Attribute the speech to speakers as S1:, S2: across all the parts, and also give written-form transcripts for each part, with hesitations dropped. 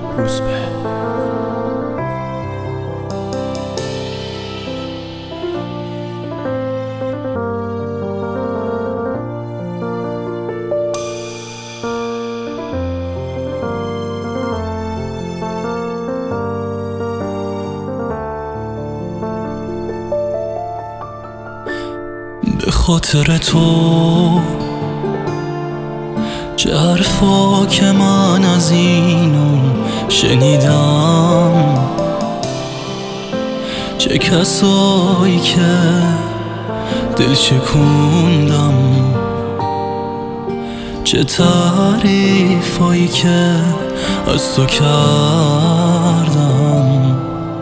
S1: روزبه. به خاطر تو چه حرفا که من از اینو شنیدم، چه کسایی که دل شکوندم، چه تعریفایی که از تو کردم.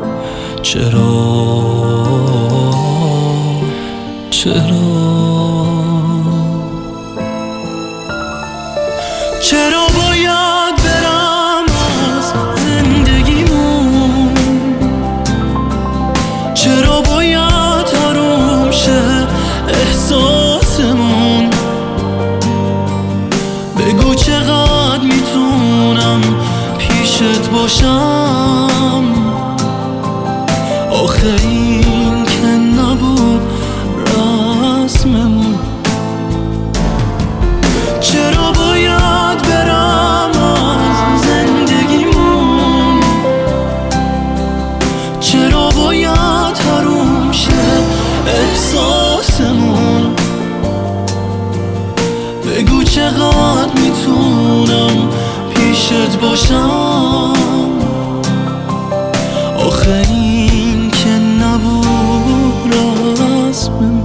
S1: چرا باید برم از زندگیمون؟ چرا باید حروم شه احساسمون؟ بگو چقدر میتونم پیشت باشم؟ آخه این که نبود رسممون. چرا باید برم از زندگیمون؟ چرا باید حروم شه احساسمون؟ بگو چقدر میتونم پیشت باشم؟ آخه این که نبود رسممون.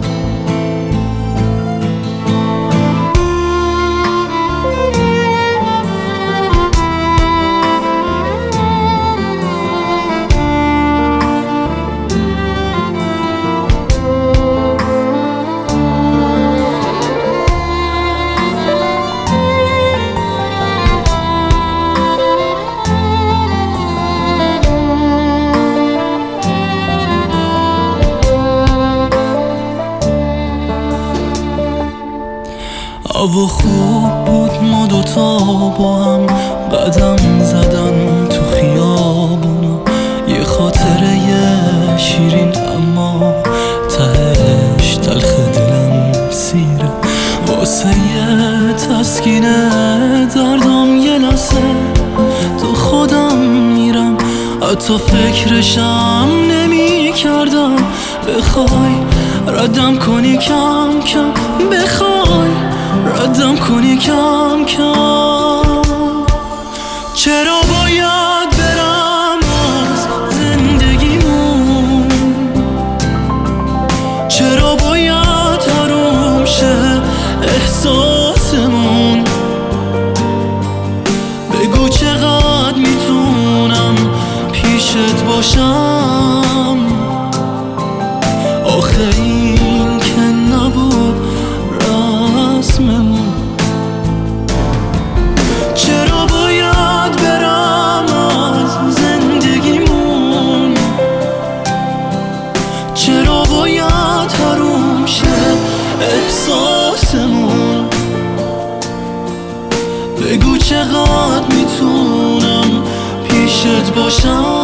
S1: هوا خوب بود، ما دوتا با هم قدم زدن تو خیابونا. یه خاطره شیرین اما تهش تلخ دلم سیره. واسه یه تسکین دردم یه لحظه تو خودم میرم، حتی فکرشم نمی کردم. بخوای ردم کنی کم کم، بخوای ردم کنی کم کم. چرا باید برم از زندگیمون؟ چرا باید حروم شه احساسمون؟ بگو چقدر میتونم پیشت باشم؟ آخه این که نبود رسممون. چرا باید برم از زندگیمون؟ چرا باید حروم شه احساسمون؟ بگو چقدر میتونم پیشت باشم؟